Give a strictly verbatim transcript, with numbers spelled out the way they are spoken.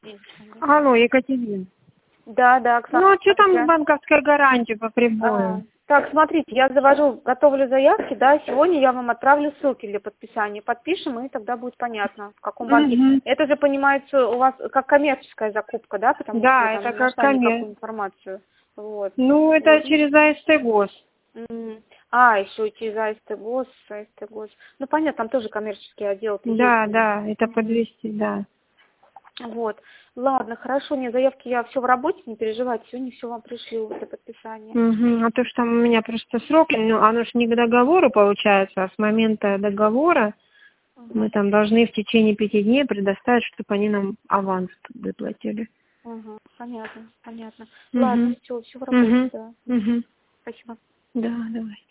Алло, Екатерина. Да, да, Оксана. Ну, а что там банковская гарантия по прибою? А, так, смотрите, я завожу, готовлю заявки, да, сегодня я вам отправлю ссылки для подписания. Подпишем, и тогда будет понятно, в каком банке. Угу. Это же, понимается, у вас как коммерческая закупка, да, потому Да, что я это там не как нашла коммер... никакую информацию. Вот. Ну, это Вот. через АСТ ГОС. М. А, еще и через АСТ ГОС, АСТ ГОС. Ну, понятно, там тоже коммерческий отдел. Да, есть. да, это Мгм. по двести, да. Вот. Ладно, хорошо, не, заявки я все в работе, не переживайте, сегодня все вам пришлю для подписания. Угу. А то, что у меня просто срок, ну, оно ж не к договору получается, а с момента договора Угу. мы там должны в течение пяти дней предоставить, чтобы они нам аванс выплатили. Угу. Понятно, понятно. Угу. Ладно, все, все в работе, Угу. да. Угу. Спасибо. Да, давай.